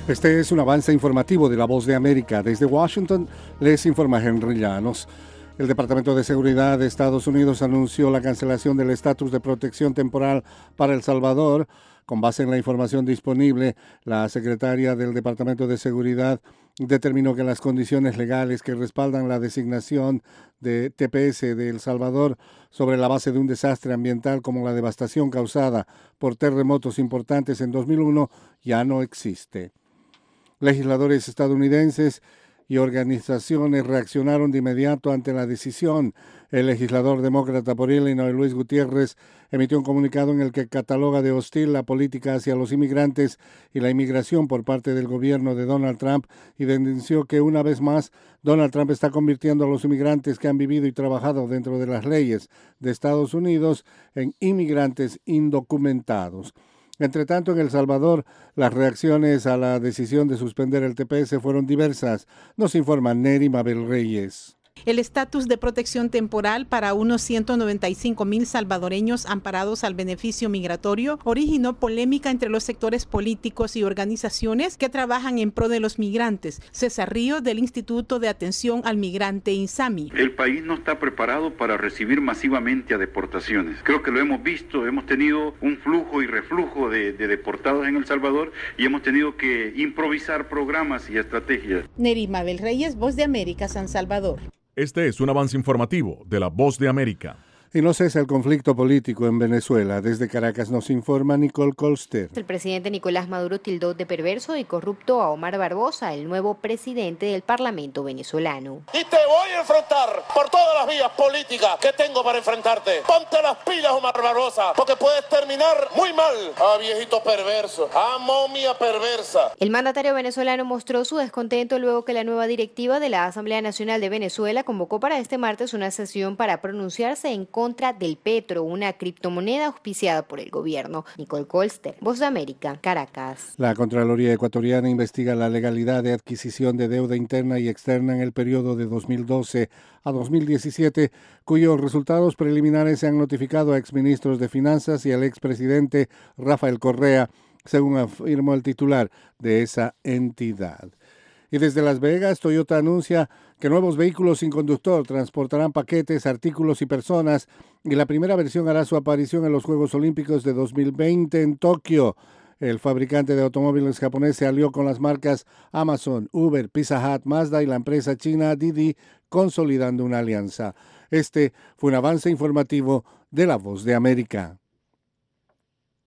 Este es un avance informativo de La Voz de América. Desde Washington les informa Henry Llanos. El Departamento de Seguridad de Estados Unidos anunció la cancelación del estatus de protección temporal para El Salvador. Con base en la información disponible, la secretaria del Departamento de Seguridad determinó que las condiciones legales que respaldan la designación de TPS de El Salvador sobre la base de un desastre ambiental como la devastación causada por terremotos importantes en 2001 ya no existe. Legisladores estadounidenses y organizaciones reaccionaron de inmediato ante la decisión. El legislador demócrata por Illinois, Luis Gutiérrez, emitió un comunicado en el que cataloga de hostil la política hacia los inmigrantes y la inmigración por parte del gobierno de Donald Trump y denunció que una vez más Donald Trump está convirtiendo a los inmigrantes que han vivido y trabajado dentro de las leyes de Estados Unidos en inmigrantes indocumentados. Entre tanto, en El Salvador, las reacciones a la decisión de suspender el TPS fueron diversas. Nos informa Neri Mabel Reyes. El estatus de protección temporal para unos 195,000 salvadoreños amparados al beneficio migratorio originó polémica entre los sectores políticos y organizaciones que trabajan en pro de los migrantes. César Río, del Instituto de Atención al Migrante INSAMI. El país no está preparado para recibir masivamente a deportaciones. Creo que lo hemos visto, hemos tenido un flujo y reflujo de deportados en El Salvador y hemos tenido que improvisar programas y estrategias. Neri Mabel Reyes, Voz de América, San Salvador. Este es un avance informativo de La Voz de América. Y no cesa el conflicto político en Venezuela. Desde Caracas nos informa Nicole Colster. El presidente Nicolás Maduro tildó de perverso y corrupto a Omar Barbosa, el nuevo presidente del Parlamento venezolano. Y te voy a enfrentar por todas las vías políticas que tengo para enfrentarte. Ponte las pilas, Omar Barbosa, porque puedes terminar muy mal. Ah, viejito perverso. Ah, momia perversa. El mandatario venezolano mostró su descontento luego que la nueva directiva de la Asamblea Nacional de Venezuela convocó para este martes una sesión para pronunciarse en contra del petro, una criptomoneda auspiciada por el gobierno. Nicole Colster, Voz de América, Caracas. La Contraloría ecuatoriana investiga la legalidad de adquisición de deuda interna y externa en el periodo de 2012 a 2017, cuyos resultados preliminares se han notificado a exministros de Finanzas y al expresidente Rafael Correa, según afirmó el titular de esa entidad. Y desde Las Vegas, Toyota anuncia que nuevos vehículos sin conductor transportarán paquetes, artículos y personas, y la primera versión hará su aparición en los Juegos Olímpicos de 2020 en Tokio. El fabricante de automóviles japonés se alió con las marcas Amazon, Uber, Pizza Hut, Mazda y la empresa china Didi, consolidando una alianza. Este fue un avance informativo de La Voz de América.